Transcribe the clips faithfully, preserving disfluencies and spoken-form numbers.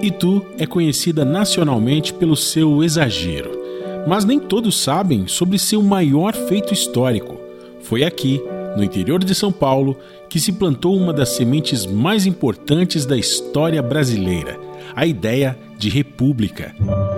Itu é conhecida nacionalmente pelo seu exagero, mas nem todos sabem sobre seu maior feito histórico. Foi aqui, no interior de São Paulo, que se plantou uma das sementes mais importantes da história brasileira, a ideia de república.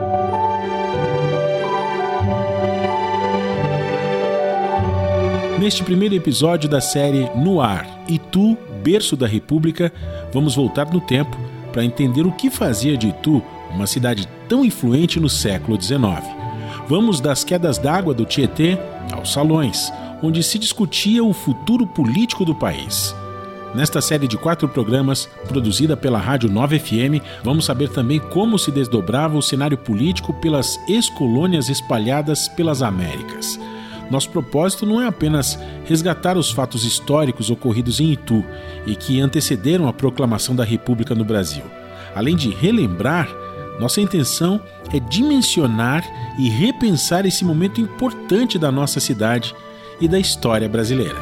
Neste primeiro episódio da série No Ar, Itu, berço da República, vamos voltar no tempo para entender o que fazia de Itu uma cidade tão influente no século dezenove. Vamos das quedas d'água do Tietê aos salões, onde se discutia o futuro político do país. Nesta série de quatro programas, produzida pela Rádio nove F M, vamos saber também como se desdobrava o cenário político pelas ex-colônias espalhadas pelas Américas. Nosso propósito não é apenas resgatar os fatos históricos ocorridos em Itu e que antecederam a proclamação da República no Brasil. Além de relembrar, nossa intenção é dimensionar e repensar esse momento importante da nossa cidade e da história brasileira.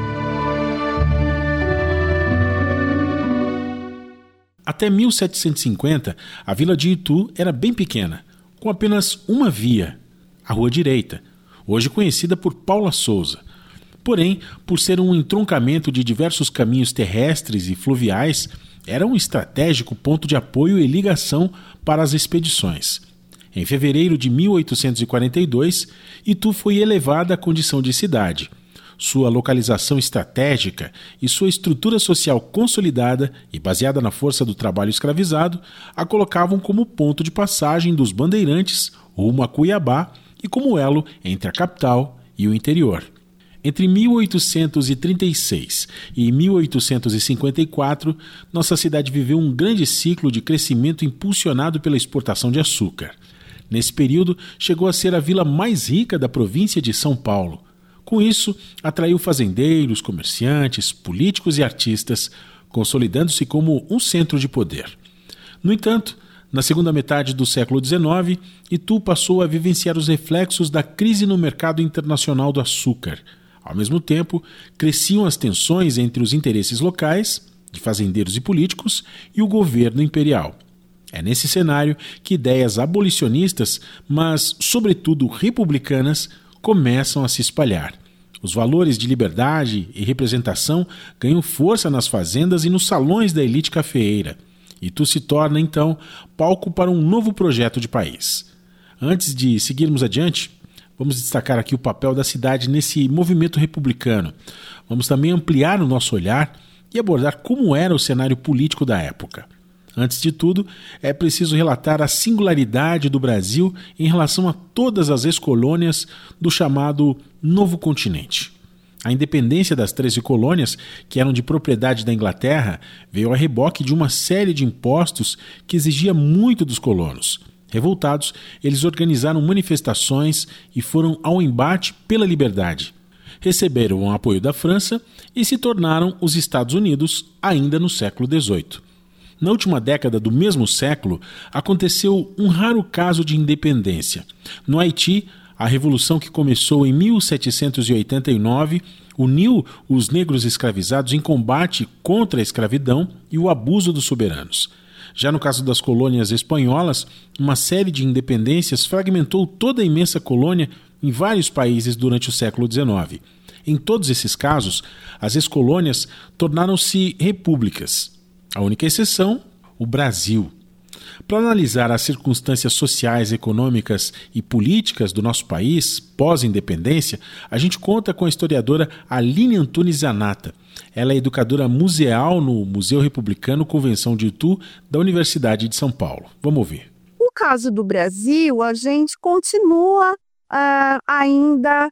Até mil setecentos e cinquenta, a vila de Itu era bem pequena, com apenas uma via, a Rua Direita, hoje conhecida por Paula Souza. Porém, por ser um entroncamento de diversos caminhos terrestres e fluviais, era um estratégico ponto de apoio e ligação para as expedições. Em fevereiro de mil oitocentos e quarenta e dois, Itu foi elevada à condição de cidade. Sua localização estratégica e sua estrutura social consolidada e baseada na força do trabalho escravizado a colocavam como ponto de passagem dos bandeirantes rumo a Cuiabá e como elo entre a capital e o interior. Entre mil oitocentos e trinta e seis e mil oitocentos e cinquenta e quatro, nossa cidade viveu um grande ciclo de crescimento impulsionado pela exportação de açúcar. Nesse período, chegou a ser a vila mais rica da província de São Paulo. Com isso, atraiu fazendeiros, comerciantes, políticos e artistas, consolidando-se como um centro de poder. No entanto, na segunda metade do século dezenove, Itu passou a vivenciar os reflexos da crise no mercado internacional do açúcar. Ao mesmo tempo, cresciam as tensões entre os interesses locais, de fazendeiros e políticos, e o governo imperial. É nesse cenário que ideias abolicionistas, mas sobretudo republicanas, começam a se espalhar. Os valores de liberdade e representação ganham força nas fazendas e nos salões da elite cafeeira. Itu se torna, então, palco para um novo projeto de país. Antes de seguirmos adiante, vamos destacar aqui o papel da cidade nesse movimento republicano. Vamos também ampliar o nosso olhar e abordar como era o cenário político da época. Antes de tudo, é preciso relatar a singularidade do Brasil em relação a todas as ex-colônias do chamado Novo Continente. A independência das treze colônias, que eram de propriedade da Inglaterra, veio a reboque de uma série de impostos que exigia muito dos colonos. Revoltados, eles organizaram manifestações e foram ao embate pela liberdade. Receberam o apoio da França e se tornaram os Estados Unidos ainda no século dezoito. Na última década do mesmo século, aconteceu um raro caso de independência. No Haiti, a revolução que começou em mil setecentos e oitenta e nove uniu os negros escravizados em combate contra a escravidão e o abuso dos soberanos. Já no caso das colônias espanholas, uma série de independências fragmentou toda a imensa colônia em vários países durante o século dezenove. Em todos esses casos, as ex-colônias tornaram-se repúblicas. A única exceção, o Brasil. Para analisar as circunstâncias sociais, econômicas e políticas do nosso país pós-independência, a gente conta com a historiadora Aline Antunes Zanata. Ela é educadora museal no Museu Republicano Convenção de Itu, da Universidade de São Paulo. Vamos ouvir. No caso do Brasil, a gente continua uh, ainda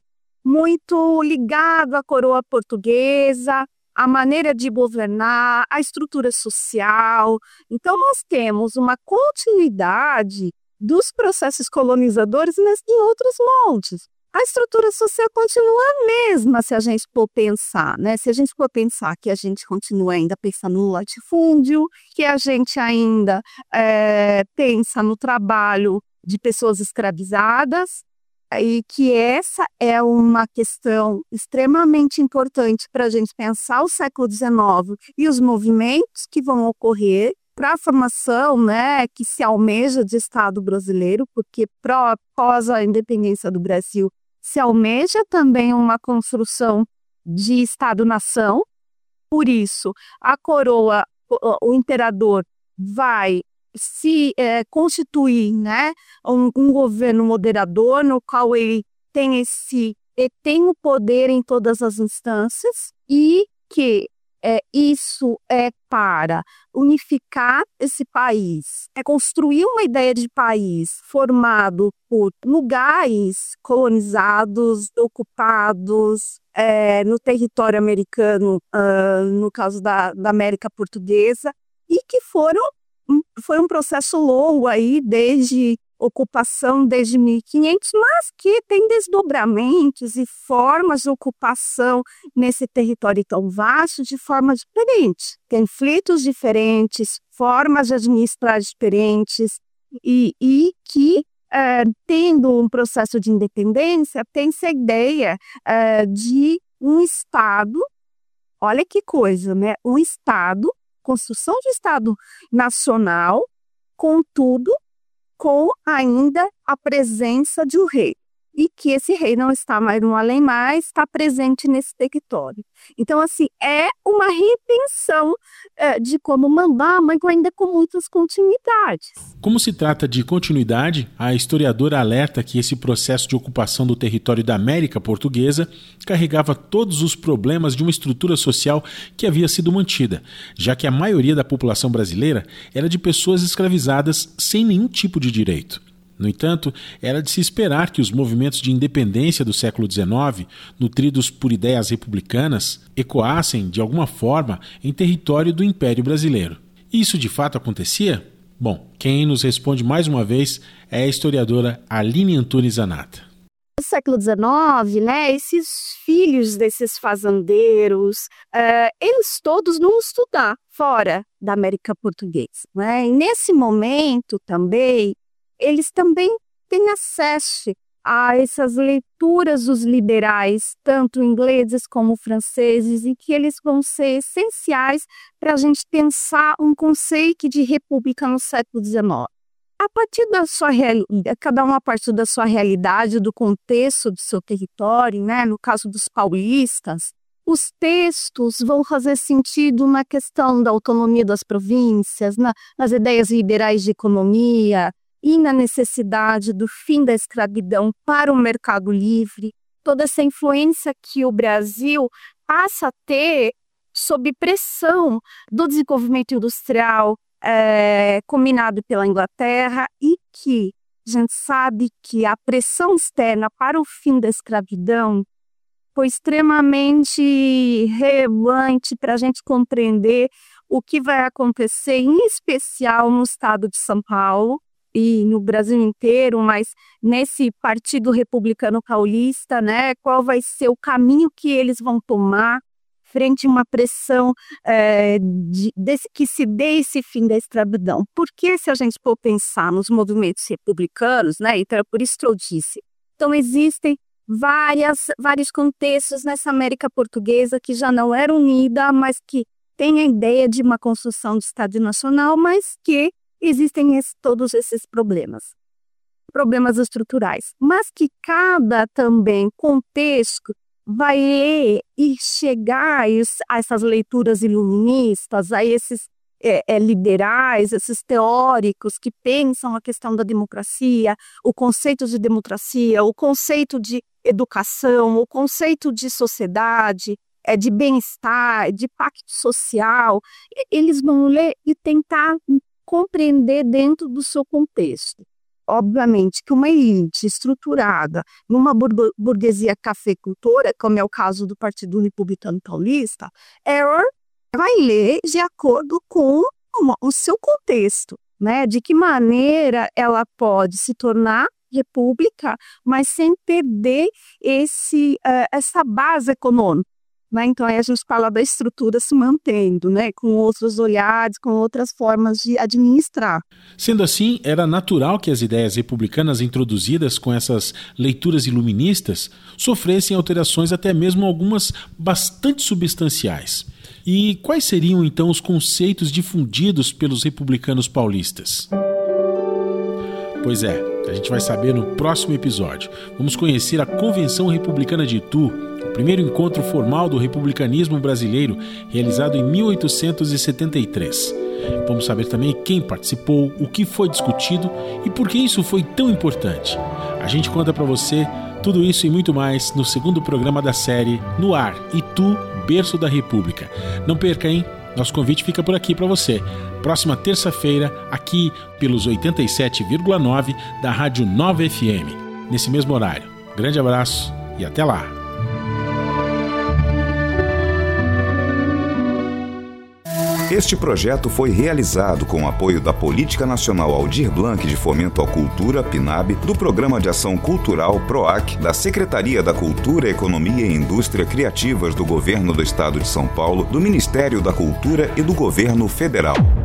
muito ligado à coroa portuguesa, a maneira de governar, a estrutura social. Então, nós temos uma continuidade dos processos colonizadores mas em outros moldes. A estrutura social continua a mesma se a gente for pensar, né? Se a gente for pensar que a gente continua ainda pensando no latifúndio, que a gente ainda é, pensa no trabalho de pessoas escravizadas, e que essa é uma questão extremamente importante para a gente pensar o século dezenove e os movimentos que vão ocorrer para a formação, né, que se almeja de Estado brasileiro, porque pró- após a independência do Brasil se almeja também uma construção de Estado-nação. Por isso, a coroa, o, o imperador vai se eh, constituir, né, um, um governo moderador, no qual ele tem esse ele tem o poder em todas as instâncias e que é, isso é para unificar esse país, é construir uma ideia de país formado por lugares colonizados, ocupados, é, no território americano, uh, no caso da, da América Portuguesa, e que foram, foi um processo longo aí, desde ocupação desde mil e quinhentos, mas que tem desdobramentos e formas de ocupação nesse território tão vasto de forma diferente. Conflitos diferentes, formas de administrar diferentes e, e que, é, tendo um processo de independência, tem-se a ideia é, de um Estado, olha que coisa, né? Um Estado, construção de Estado nacional, contudo, com ainda a presença de um rei. E que esse rei não está mais no além-mar, está presente nesse território. Então, assim, é uma repensão é, de como mandar, mas ainda com muitas continuidades. Como se trata de continuidade, a historiadora alerta que esse processo de ocupação do território da América Portuguesa carregava todos os problemas de uma estrutura social que havia sido mantida, já que a maioria da população brasileira era de pessoas escravizadas sem nenhum tipo de direito. No entanto, era de se esperar que os movimentos de independência do século dezenove, nutridos por ideias republicanas, ecoassem, de alguma forma, em território do Império Brasileiro. E isso de fato acontecia? Bom, quem nos responde mais uma vez é a historiadora Aline Antunes Zanata. No século dezenove, né, esses filhos desses fazendeiros, uh, eles todos vão estudar fora da América Portuguesa, né? E nesse momento também, eles também têm acesso a essas leituras dos liberais, tanto ingleses como franceses, e que eles vão ser essenciais para a gente pensar um conceito de república no século dezenove. A partir da sua realidade, cada um a partir da sua realidade, do contexto do seu território, né? No caso dos paulistas, os textos vão fazer sentido na questão da autonomia das províncias, na, nas ideias liberais de economia, e na necessidade do fim da escravidão para o mercado livre, toda essa influência que o Brasil passa a ter sob pressão do desenvolvimento industrial é, combinado pela Inglaterra e que a gente sabe que a pressão externa para o fim da escravidão foi extremamente relevante para a gente compreender o que vai acontecer, em especial no estado de São Paulo, e no Brasil inteiro, mas nesse Partido Republicano Paulista, né, qual vai ser o caminho que eles vão tomar frente a uma pressão é, de, desse, que se dê esse fim da escravidão. Porque se a gente for pensar nos movimentos republicanos, né, então é por isso que eu disse, então existem várias, vários contextos nessa América Portuguesa que já não era unida, mas que tem a ideia de uma construção de Estado Nacional, mas que existem esse, todos esses problemas, problemas estruturais, mas que cada também contexto vai ler e chegar a essas leituras iluministas, a esses é, é, liberais, esses teóricos que pensam a questão da democracia, o conceito de democracia, o conceito de educação, o conceito de sociedade, é, de bem-estar, de pacto social. Eles vão ler e tentar compreender dentro do seu contexto. Obviamente que uma elite estruturada numa burguesia cafeicultora, como é o caso do Partido Republicano Paulista, ela vai ler de acordo com o seu contexto, né? De que maneira ela pode se tornar república, mas sem perder esse, uh, essa base econômica. né? Então, aí a gente fala da estrutura se mantendo, né? Com outros olhares, com outras formas de administrar. Sendo assim, era natural que as ideias republicanas introduzidas com essas leituras iluministas sofressem alterações, até mesmo algumas bastante substanciais. E quais seriam, então, os conceitos difundidos pelos republicanos paulistas? Pois é, a gente vai saber no próximo episódio. Vamos conhecer a Convenção Republicana de Itu, o primeiro encontro formal do republicanismo brasileiro, realizado em mil oitocentos e setenta e três. Vamos saber também quem participou, o que foi discutido e por que isso foi tão importante. A gente conta para você tudo isso e muito mais no segundo programa da série No Ar, Itu, Berço da República. Não perca, hein? Nosso convite fica por aqui para você. Próxima terça-feira, aqui pelos oitenta e sete vírgula nove da Rádio Nova F M. Nesse mesmo horário. Grande abraço e até lá! Este projeto foi realizado com o apoio da Política Nacional Aldir Blanc de Fomento à Cultura, PNAB, do Programa de Ação Cultural PROAC, da Secretaria da Cultura, Economia e Indústria Criativas do Governo do Estado de São Paulo, do Ministério da Cultura e do Governo Federal.